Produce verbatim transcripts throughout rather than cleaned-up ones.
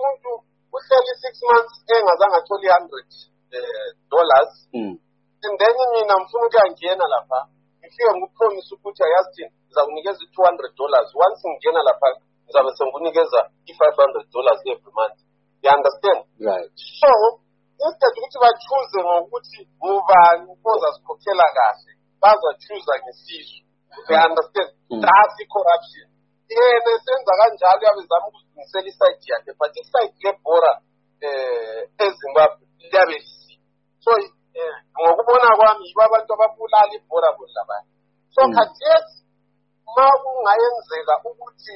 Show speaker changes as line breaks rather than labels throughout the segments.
umuntu uhleli six months engazange athole one hundred dollars and then mina mfuna ukuyangena lapha ngifike ngikupromise ukuthi ayazi ngizakunikeza two hundred dollars once ngingena lapha ngizabe sengunikeza five hundred dollars every month. You understand?
Right.
So instead ukuthi ba-choose ngokuthi ngubani ozasikhokhela kahle baza-choose ngesisu. You understand? That's the corruption. Yena senza kanjalo yabezama ukuzilungisela isayidi yakhe but isayidi lebhora um eZimbabwe liyabe lisi. So ngokubona kwami yibo abantu ababulala ibhora bodlabani. So khathesi ma kungayenzeka ukuthi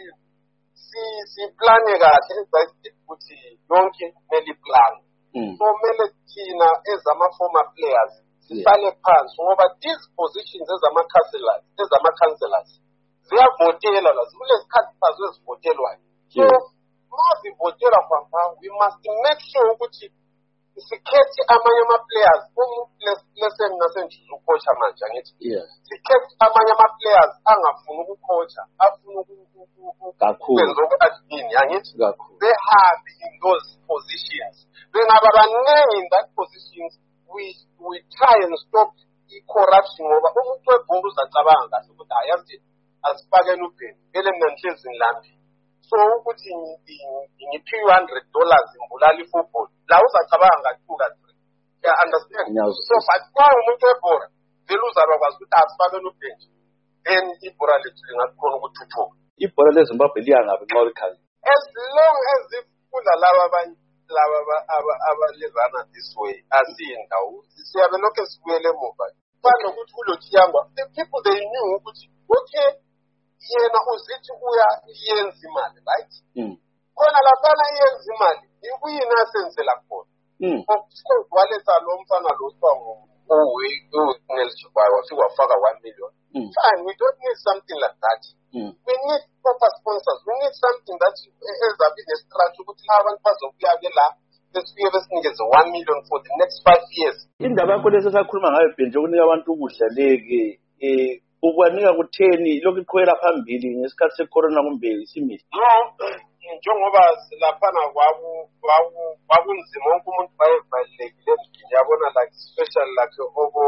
siplane kahle ezayidi ukuthi yonke kumele iplane. So kumele thina ezama-former players sihlale phansi ngoba these positions ezama-councillors ezama-councillors ziyavotela la zikule sikhathi sazo ezivotelwayo. So ma zivotelwa kwampa we must make sure ukuthi sikhethe amanye ama-players leseni nasenjuza ukhotsha manje angithi sikhethe amanye ama-players angafuni ukukhotsha afuna ukwenza oku-admin angithi behambe in those positions bengaba baningi in that positions we we try and stop i-corruption ngoba umuntu webhora uzacabanga kahle ukuthi ayazi asifakeni upheni vele mina ngihlezi ngilambi so ukuthi ngiphiwe one hundred dollars ngibulala i-football la uzacabanga nga-two ka-three. You understand? So but kwa umuntu webhora vele uzabakwazi ukuthi asifakeni upheni then ibhora lethu lingakhona ukuthuthuka.
Ibhora leZimbabwe liya ngabe nxa likhali?
As long as ifunda laba abanye laba abalezana this way asiyindawo siyabe lokho sibuyele emuva kwanokuthi ulothiyangwa the people they knew ukuthi okay yena uzithi uya yenza imali right khona laphana yenza imali ikuyini asenzela khona okuwaletha lo mfana lo swango uNelchibayo wafika wafaka one million. Fine, we don't need something like that. We need proper sponsors. We need something that ends up in a structure ukuthi abantu bazokuya la besifike besinikeze one million for the next five years.
Indaba yakho lesesakhuluma ngayo benje ukunika abantu ukudla leke eh ukwanika kutheni lokhu iqhwela phambili ngesikhathi secorona kumbe isimile?
Njengoba laphana kwaku kwakunzima wonke umuntu bayevalekile endlini yabona like special like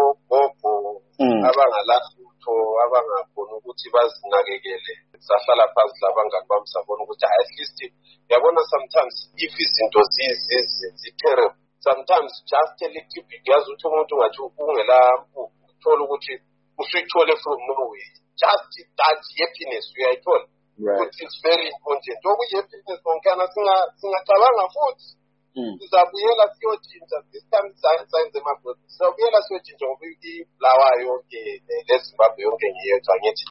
ogogo abangalahutho abangakhona ukuthi bazinakekele sahlala phansi labangani bami sabona ukuthi at least yabona sometimes if izinto zi-terrible sometimes just a little bit yazi ukuthi umuntu ungathi ungela uthola ukuthi usuyithole from nowhere just that happiness uyayithola.
Right.
Which is very important. Okuyi-happiness onkana singacabanga futhi sizabuyela siyojinja this time sayenze emagodini sizabuyela siyojinja ngoba ibulawayo yonke leZimbabwe yonke ngiyethu angithi